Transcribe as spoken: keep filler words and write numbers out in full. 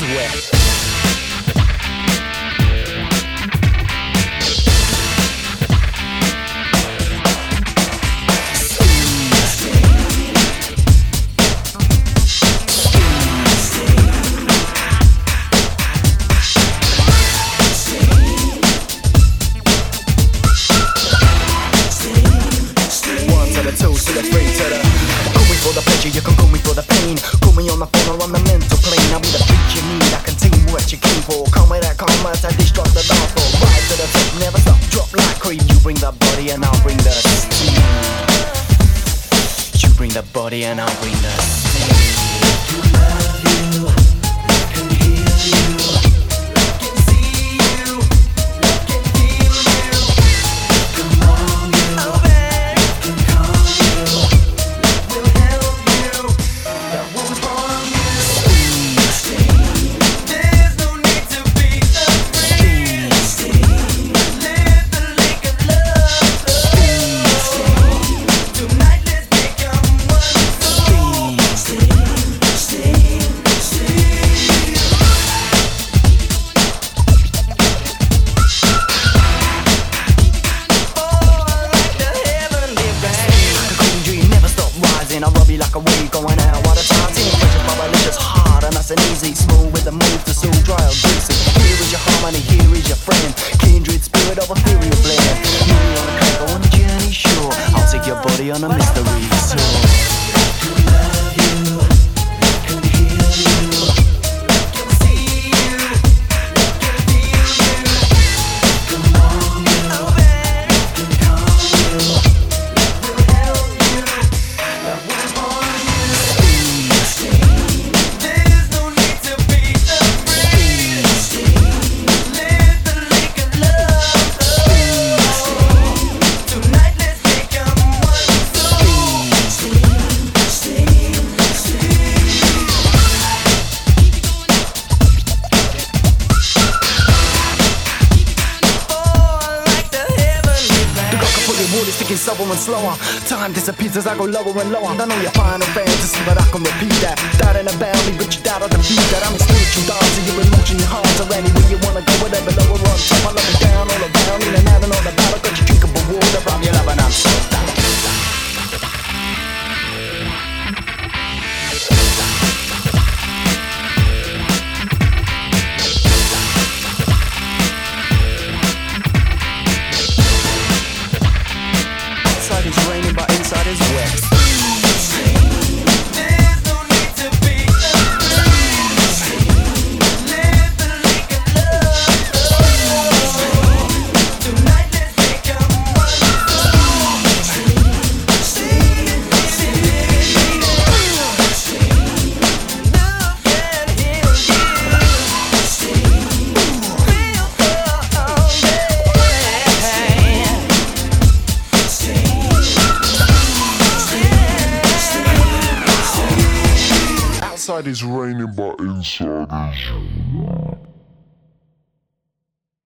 wet. Two to the three to the call me for the pleasure, you can call me for the pain. Call me on the phone or on the mental plane. I'll be the beat you need, I can team what you came for. Come with that karma to destruct the dance floor. Rise to the top, never stop, drop like cream. You bring the body and I'll bring the steam. You bring the body and I'll bring the steam. To love you, I can heal you. I'll rub you like a wave going out while the time team pressure my malicious hard and nice and easy, smooth with the move to soul dry or greasy. Here is your harmony, here is your friend, kindred spirit of ethereal blend. Me on a track on a journey, sure. I'll take your body on a mystery tour. To love you, I can heal you. I can see you, I can feel you. Come on, you, I can call you. We'll help you. Water sticking slower and slower. Time disappears as I go lower and lower. I know your final fantasy, but I can repeat that. Doubt in a boundary, but you doubt I defeat that. I'm a spiritual dancer, your emotion, your heart are anywhere you wanna go, whatever, lower on top. I love it down all around, in and out and all about it. Got you drinkable water, I'm your love and I'm so down. Outside is raining, but inside is wet. There's no need to be afraid. Live the lake of love. Tonight let's become one. Love can heal you. Real all day. Outside is raining, but inside is